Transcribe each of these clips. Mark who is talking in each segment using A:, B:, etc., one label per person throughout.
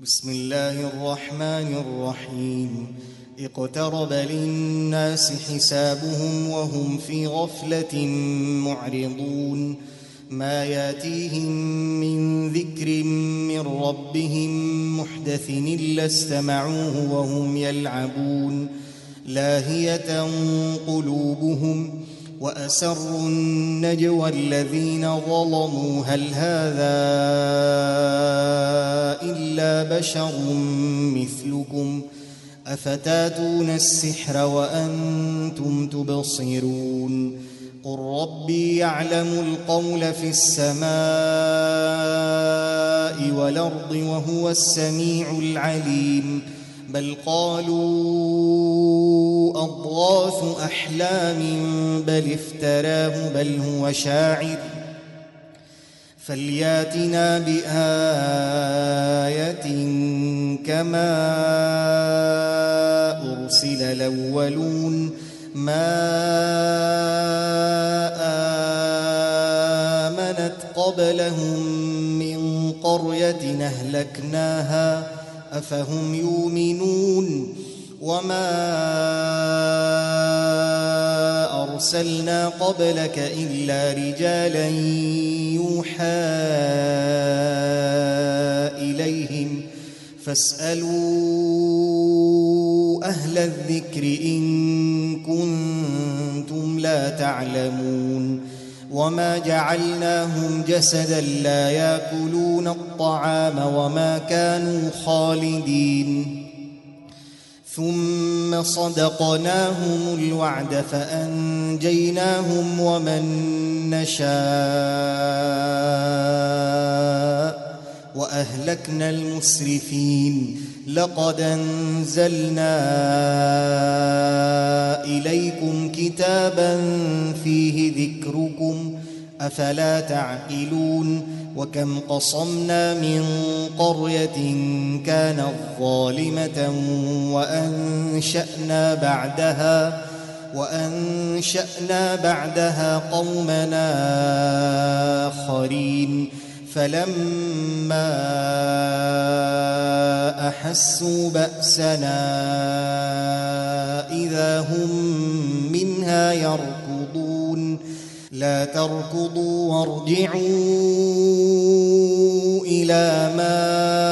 A: بسم الله الرحمن الرحيم. اقترب للناس حسابهم وهم في غفلة معرضون. ما ياتيهم من ذكر من ربهم محدث إلا استمعوه وهم يلعبون لاهية قلوبهم وأسروا النجوى الذين ظلموا هل هذا إلا بشر مثلكم أفتاتون السحر وأنتم تبصرون. قل ربي يعلم القول في السماء والأرض وهو السميع العليم. بل قالوا أضغاث أحلام بل افتراه بل هو شاعر فلياتنا بآية كما أرسل الأولون. ما آمنت قبلهم من قرية أهلكناها أفهم يؤمنون. وما أرسلنا قبلك إلا رجالا يوحى إليهم فاسألوا أهل الذكر إن كنتم لا تعلمون. وما جعلناهم جسدا لا يأكلون الطعام وما كانوا خالدين ثم صدقناهم الوعد فأنجيناهم ومن نشاء وأهلكنا المسرفين. لقد أنزلنا إليكم كتابا فيه ذكركم أفلا تعقلون. وكم قصمنا من قرية كانت ظالمة وأنشأنا بعدها قومنا آخرين فلما أحسوا بأسنا إذا هم منها يركضون. لا تركضوا وارجعوا إلى ما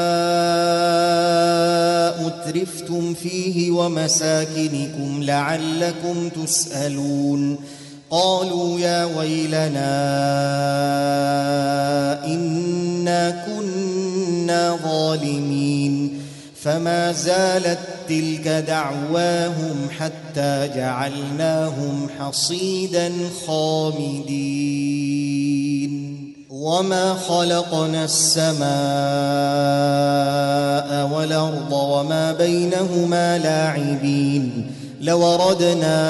A: أترفتم فيه ومساكنكم لعلكم تسألون. قالوا يا ويلنا إنا كنا ظالمين. فما زالت تلك دعواهم حتى جعلناهم حصيدا خامدين. وما خلقنا السماء والأرض وما بينهما لاعبين. لو أردنا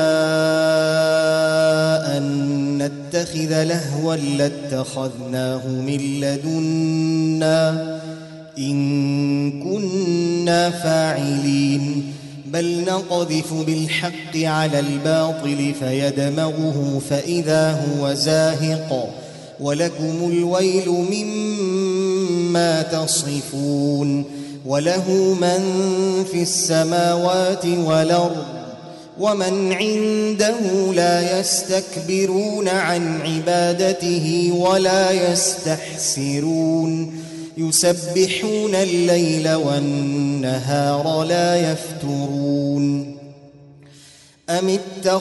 A: أن نتخذ لهوا لاتخذناه من لدنا إن كنا فاعلين. بل نقذف بالحق على الباطل فيدمغه فإذا هو زاهق ولكم الويل مما تصفون. وله من في السماوات والأرض ومن عنده لا يستكبرون عن عبادته ولا يستحسرون. يسبحون الليل والنهار لا يفترون. أم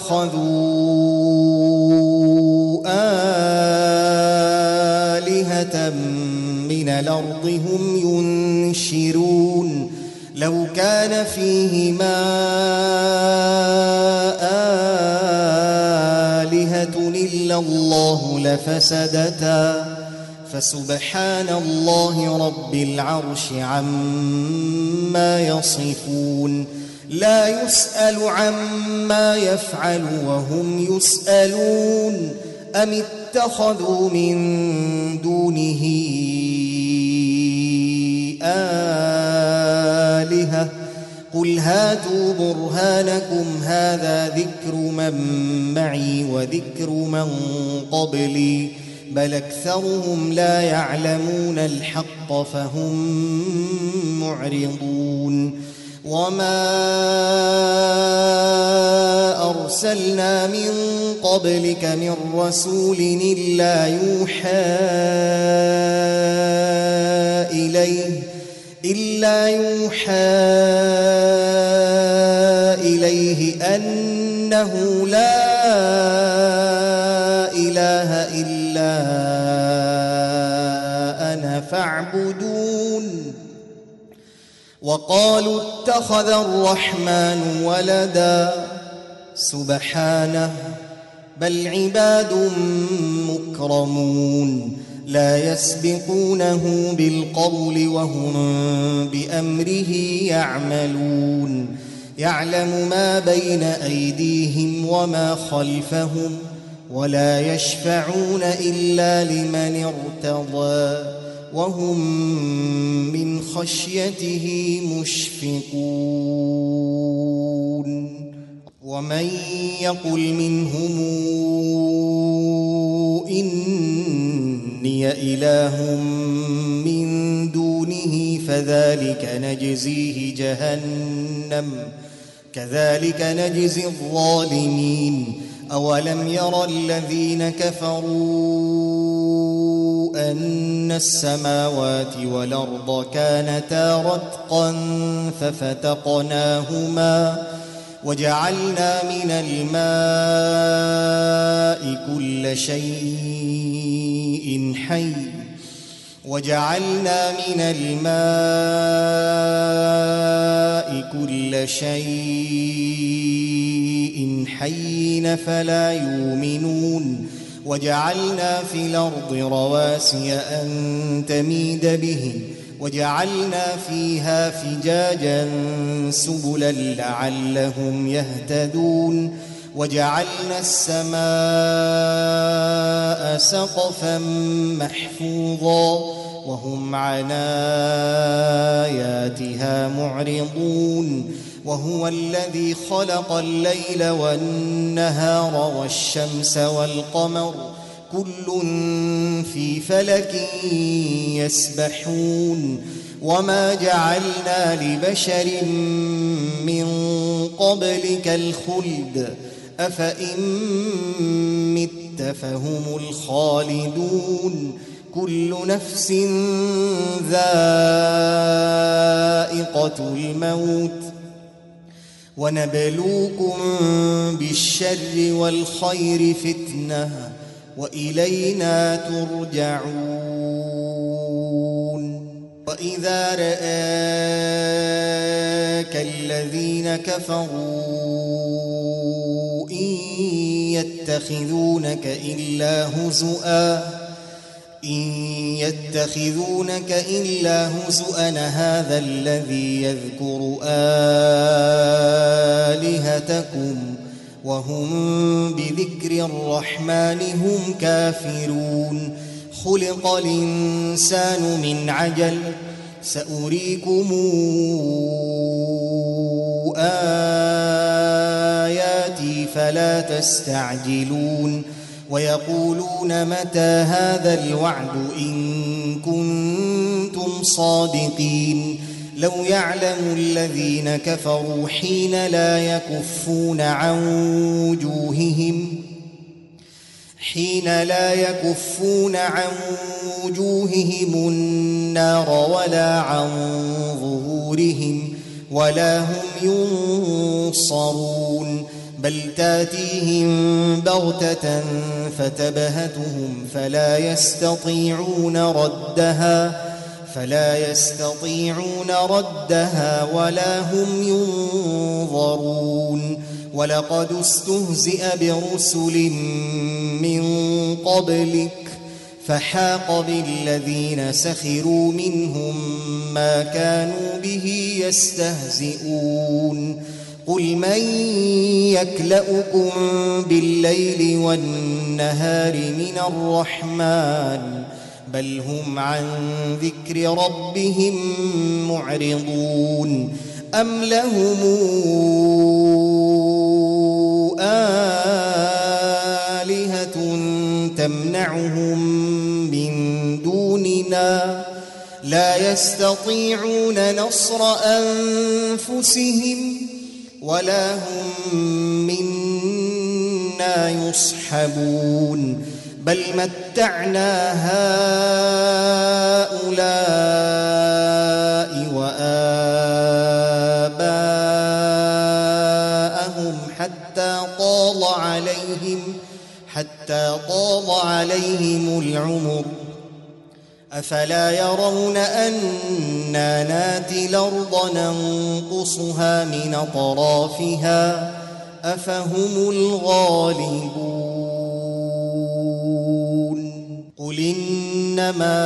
A: اتخذوا آلهة من الأرض هم ينشرون. لو كان فيهما آلهة إلا الله لفسدتا فسبحان الله رب العرش عما يصفون. لا يسأل عما يفعل وهم يسألون. أم اتخذوا من دونه آلهة قل هاتوا برهانكم هذا ذكر من معي وذكر من قبلي بل أكثرهم لا يعلمون الحق فهم معرضون وما أرسلنا من قبلك من رسول إلا يوحى إليه أنه لا إله إلا أنا فاعبدون وقالوا اتخذ الرحمن ولدا سبحانه بل عباد مكرمون لا يسبقونه بالقول وهم بأمره يعملون يعلم ما بين أيديهم وما خلفهم ولا يشفعون إلا لمن ارتضى وهم من خشيته مشفقون ومن يقل منهم إني إله من دونه فذلك نجزيه جهنم كذلك نجزي الظالمين أولم ير الذين كفروا أن السماوات والأرض كانتا رتقا ففتقناهما وجعلنا من الماء كل شيء حي فلا يؤمنون وجعلنا في الأرض رواسي أن تميد بهم وجعلنا فيها فجاجا سبلا لعلهم يهتدون وجعلنا السماء سقفا محفوظا وهم عن آياتها معرضون وهو الذي خلق الليل والنهار والشمس والقمر كل في فلك يسبحون وما جعلنا لبشر من قبلك الخلد أفإن مت فهم الخالدون كل نفس ذائقة الموت ونبلوكم بالشر والخير فتنة وإلينا ترجعون وإذا رآك الذين كفروا إن يتخذونك إلا هزؤا هذا الذي يذكر آلهتكم وهم بذكر الرحمن هم كافرون خلق الإنسان من عجل سأريكم آياتي فلا تستعجلون ويقولون متى هذا الوعد إن كنتم صادقين لو يعلم الذين كفروا حين لا يكفون عن وجوههم النار ولا عن ظهورهم ولا هم ينصرون بل تاتيهم بغتة فتبهتهم فلا يستطيعون ردها ولا هم ينظرون ولقد استهزئ برسل من قبلك فحاق بالذين سخروا منهم ما كانوا به يستهزئون قل من يكلؤكم بالليل والنهار من الرحمن بل هم عن ذكر ربهم معرضون أم لهم آلهة تمنعهم من دوننا لا يستطيعون نصر أنفسهم ولا هم منا يصحبون بل متعنا هؤلاء وآباءهم حتى طال عليهم العمر أفلا يرون أنا ناتي الأرض ننقصها من أطرافها أفهم الغالبون قل إنما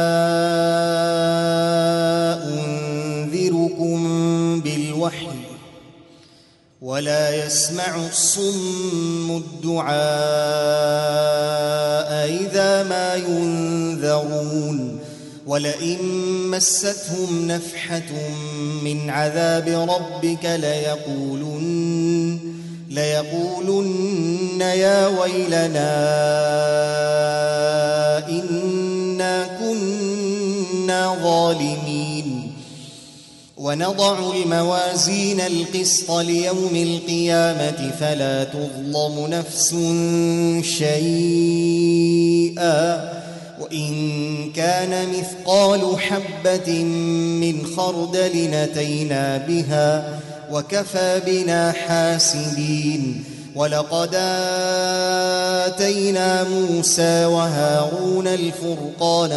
A: أنذركم بالوحي ولا يسمع الصم الدعاء إذا ما ينذرون ولئن مستهم نفحة من عذاب ربك ليقولن يا ويلنا إنا كنا ظالمين ونضع الموازين القسط ليوم القيامة فلا تظلم نفس شيئا وإن كان مثقال حبة من خردل أتينا بها وكفى بنا حاسبين ولقد آتينا موسى وهارون الفرقان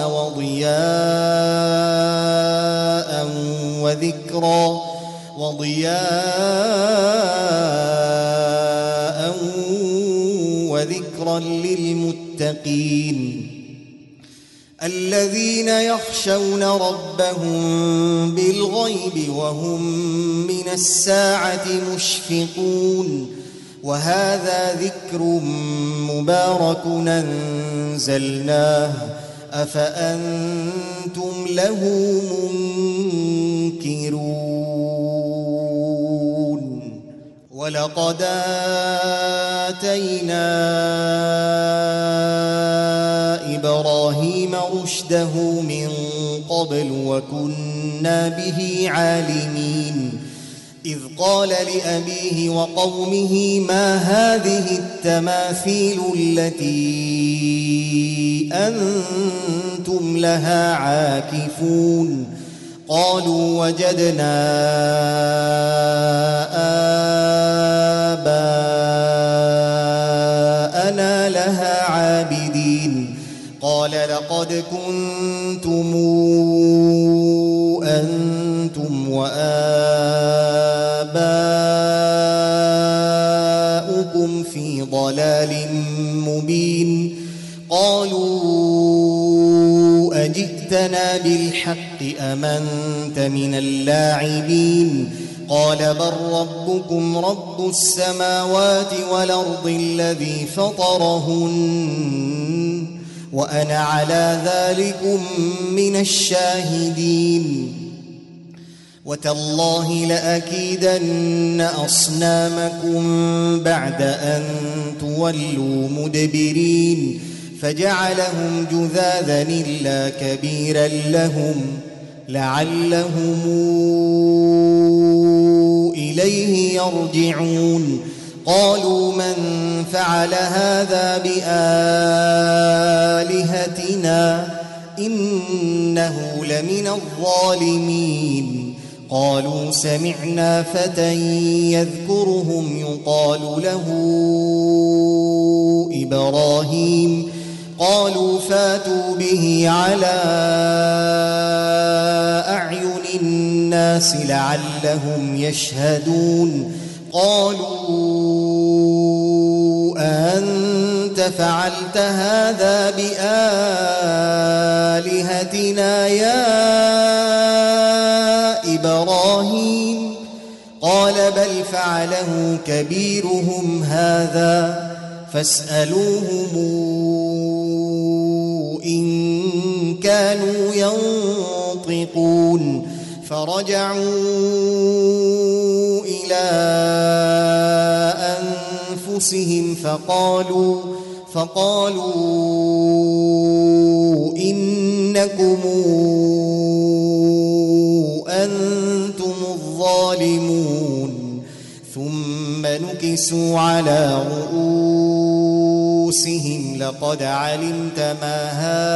A: وذكرا للمتقين الذين يخشون ربهم بالغيب وهم من الساعة مشفقون وهذا ذكر مبارك أنزلناه أفأنتم له منكرون ولقد آتينا إبراهيم رشده من قبل وكنا به عالمين إذ قال لأبيه وقومه ما هذه التماثيل التي أنتم لها عاكفون قالوا وجدنا آباءنا لها عابدين قال لقد كنتم أنتم وآباؤكم في ضلال مبين قالوا أجئتنا بالحق أم أنت من اللاعبين قال بل ربكم رب السماوات والأرض الذي فطرهن وأنا على ذلكم من الشاهدين وتالله لأكيدن أصنامكم بعد أن تولوا مدبرين فجعلهم جذاذا إلا كبيرا لهم لعلهم إليه يرجعون قالوا من فعل هذا بآلهتنا إنه لمن الظالمين قالوا سمعنا فتى يذكرهم يقال له إبراهيم قالوا فاتوا به على أعين الناس لعلهم يشهدون قالوا أنت فعلت هذا بآلهتنا يا إبراهيم قال بل فعله كبيرهم هذا فاسألوهم إن كانوا ينطقون فرجعوا إلى أنفسهم فقالوا إنكم أنتم الظالمون ثم نكسوا على رؤوسهم لقد علمت ما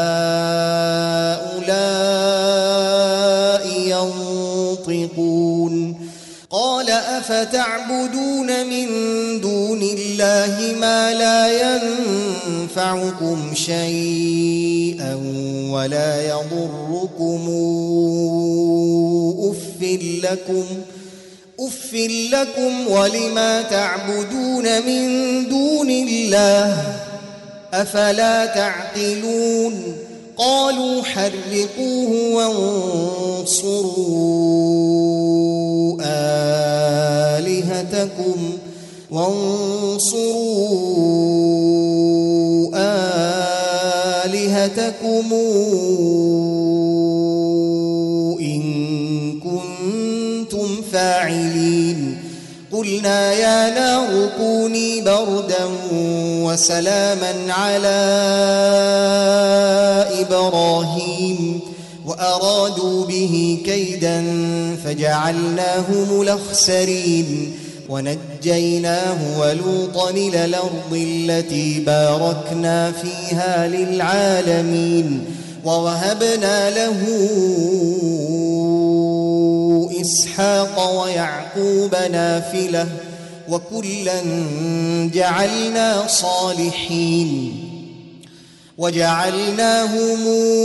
A: هؤلاء ينطقون قال أفتعبدون من دون الله ما لا ينفعكم شيئا ولا يضركم أف لكم ولما تعبدون من دون الله أفلا تعقلون قالوا حرقوه وانصروا آلهتكم إن كنتم فاعلين قلنا يا نار كوني بردا وسلاما على إبراهيم وأرادوا به كيدا فجعلناهم الأخسرين ونجيناه ولوطا إلى الأرض التي باركنا فيها للعالمين ووهبنا له إسحاق ويعقوب نافلة وكلا جعلنا صالحين وجعلناهم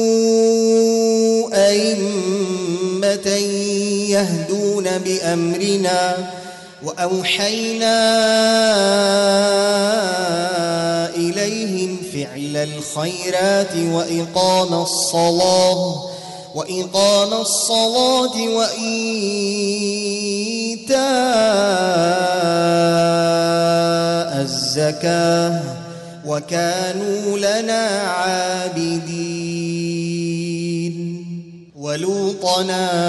A: أئمة يهدون بأمرنا وأوحينا إليهم فعل الخيرات وإقام الصلاة وإيتاء الزكاة وكانوا لنا عابدين ولوطا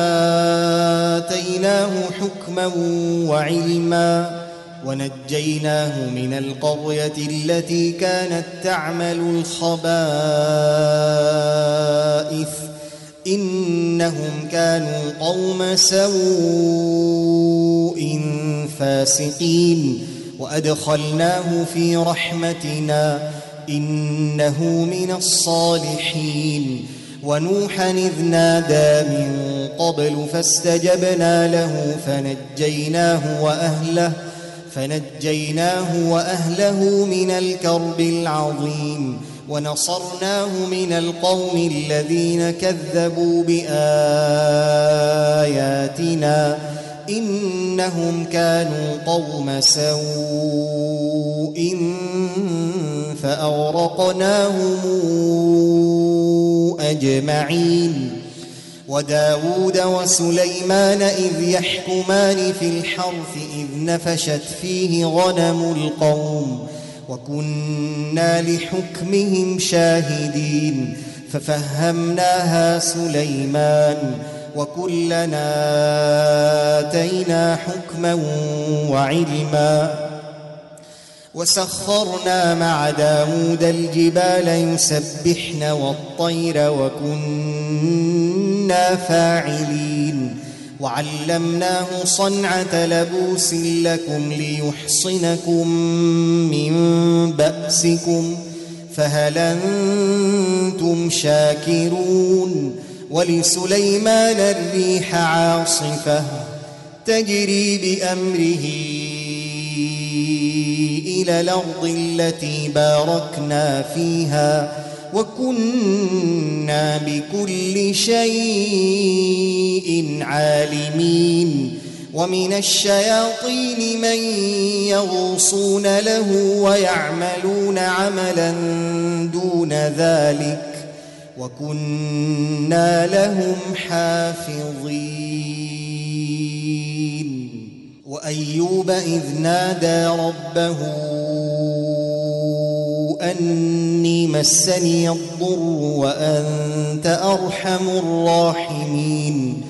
A: آتيناه حكما وعلما ونجيناه من القرية التي كانت تعمل الخبائث إنهم كانوا قوم سوء فاسقين وأدخلناه في رحمتنا إنه من الصالحين ونوحا إذ نادى من قبل فاستجبنا له فنجيناه وأهله من الكرب العظيم ونصرناه من القوم الذين كذبوا بآياتنا إنهم كانوا قوم سوء فأغرقناهم أجمعين وداود وسليمان إذ يحكمان في الحرث إذ نفشت فيه غنم القوم وكنا لحكمهم شاهدين ففهمناها سليمان وكلنا آتينا حكما وعلما وسخرنا مع داود الجبال يسبحن والطير وكنا فاعلين وعلمناه صنعة لبوس لكم ليحصنكم من بأسكم فهل أنتم شاكرون ولسليمان الريح عاصفة تجري بأمره إلى الأرض التي باركنا فيها وكنا بكل شيء عالمين ومن الشياطين من يغوصون له ويعملون عملا دون ذلك وكنا لهم حافظين وأيوب إذ نادى ربه أني مسني الضر وأنت أرحم الراحمين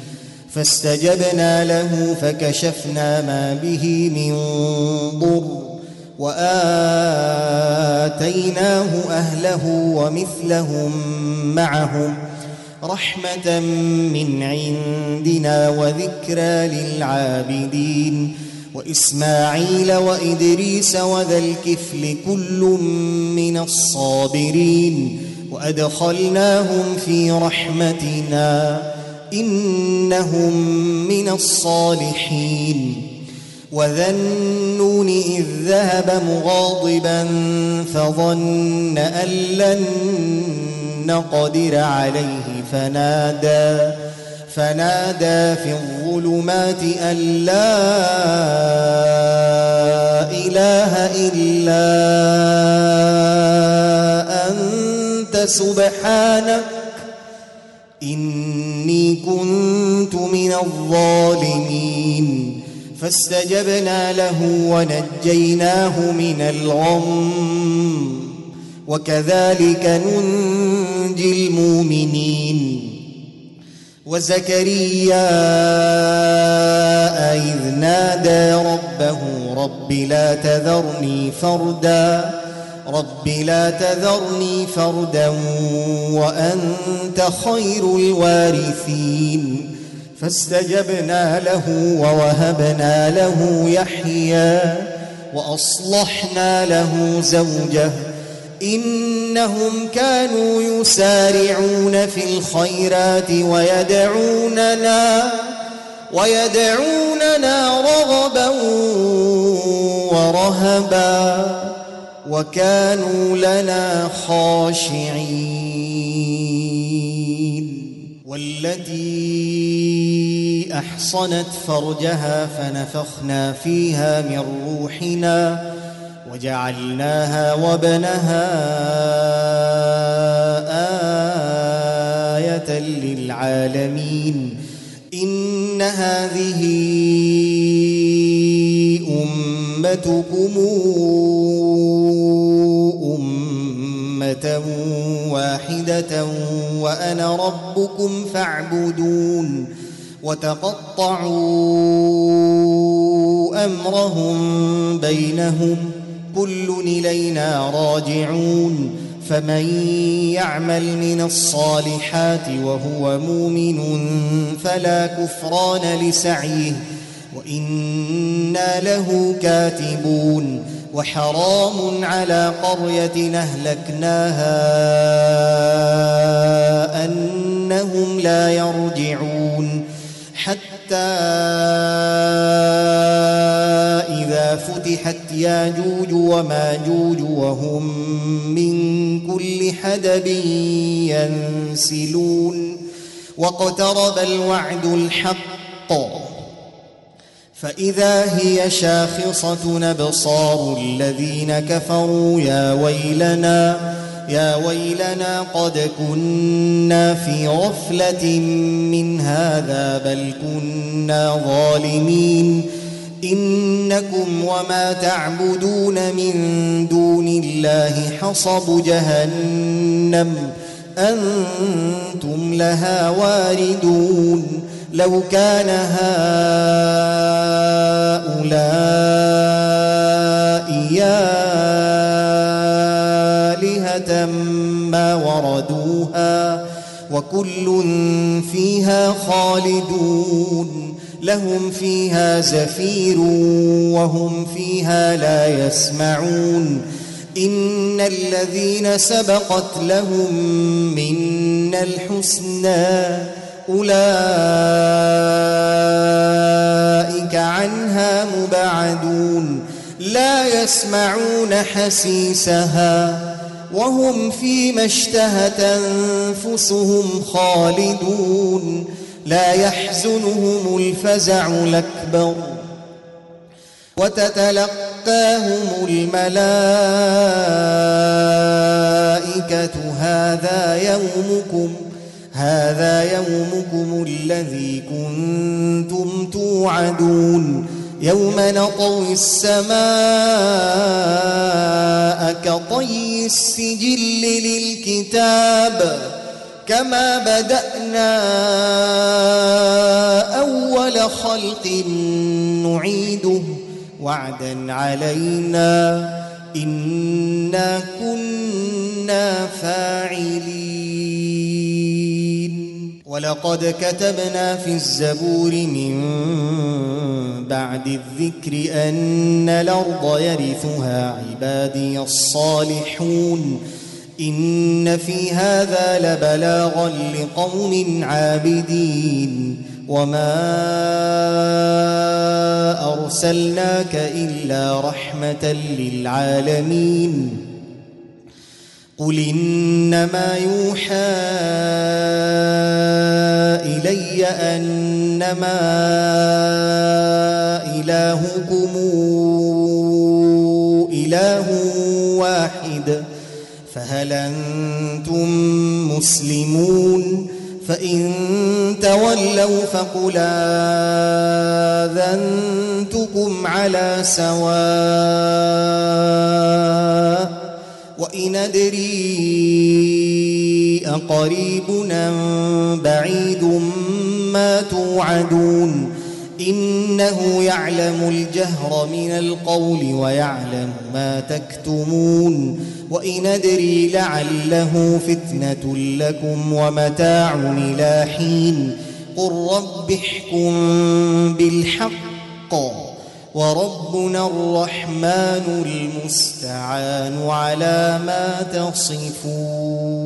A: فاستجبنا له فكشفنا ما به من ضر وآتيناه أهله ومثلهم معهم رحمة من عندنا وذكرى للعابدين وإسماعيل وإدريس وذا الكفل كل من الصابرين وأدخلناهم في رحمتنا إنهم من الصالحين وذا النون إذ ذهب مغاضبا فظن أن لن نقدر عليه فنادى في الظلمات أن لا إله إلا أنت سبحانك إني كنت من الظالمين فاستجبنا له ونجيناه من الغم وكذلك ننجي المؤمنين وزكريا إذ نادى ربه رب لا تذرني فردا وأنت خير الوارثين فاستجبنا له ووهبنا له يحيى وأصلحنا له زوجه إنهم كانوا يسارعون في الخيرات ويدعوننا رغبا ورهبا وكانوا لنا خاشعين والتي أحصنت فرجها فنفخنا فيها من روحنا وجعلناها وابنها آية للعالمين إن هذه أمتكم أمة واحدة وأنا ربكم فاعبدون وتقطعوا أمرهم بينهم كل إلينا راجعون فمن يعمل من الصالحات وهو مؤمن فلا كفران لسعيه وإنا له كاتبون وحرام على قرية أهلكناها أنهم لا يرجعون حتى إذا فتحت ياجوج وماجوج وهم من كل حدب ينسلون واقترب الوعد الحق فإذا هي شاخصة أبصار الذين كفروا يا ويلنا قد كنا في غفلة من هذا بل كنا ظالمين إنكم وما تعبدون من دون الله حصب جهنم أنتم لها واردون لو كان هؤلاء آلهة ما وردوها وكل فيها خالدون لهم فيها زفير وهم فيها لا يسمعون إن الذين سبقت لهم منا الحسنى أولئك عنها مبعدون لا يسمعون حسيسها وهم فيما اشتهت أنفسهم خالدون لا يحزنهم الفزع الأكبر وتتلقاهم الملائكة هذا يومكم الذي كنتم توعدون يوم نطوي السماء كطي السجل للكتاب كما بدأنا أول خلق نعيده وعدا علينا إنا كنا فاعلين ولقد كتبنا في الزبور من بعد الذكر أن الأرض يرثها عبادي الصالحون إن في هذا لبلاغا لقوم عابدين وما أرسلناك إلا رحمة للعالمين قل إنما يوحى إلي أنما إلهكم إله واحد فهل أنتم مسلمون فإن تولوا فقل آذنتكم على سواء وإن أدري أقريب أم بعيد ما توعدون إنه يعلم الجهر من القول ويعلم ما تكتمون وإن أدري لعله فتنة لكم ومتاع إلى حين قل رب احكم بالحق وربنا الرحمن المستعان على ما تصفون.